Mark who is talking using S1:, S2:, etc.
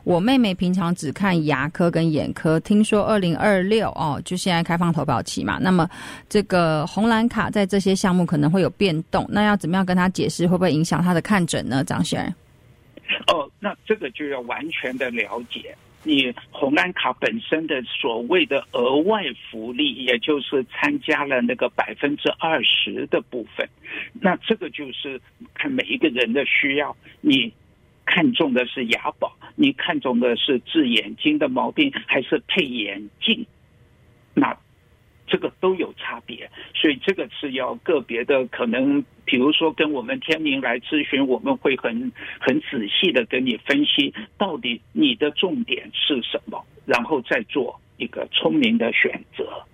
S1: 我妹妹平常只看牙科跟眼科，听说2026就现在开放投保期嘛，那么这个红蓝卡在这些项目可能会有变动，那要怎么样跟她解释，会不会影响她的看诊呢？张先生。
S2: 那这个就要完全的了解你红蓝卡本身的所谓的额外福利，也就是参加了那个20%的部分。那这个就是看每一个人的需要，你看重的是牙保，你看重的是治眼睛的毛病，还是配眼镜？那这个都有差别，所以这个是要个别的，可能比如说跟我们天明来咨询，我们会很仔细的跟你分析到底你的重点是什么，然后再做一个聪明的选择。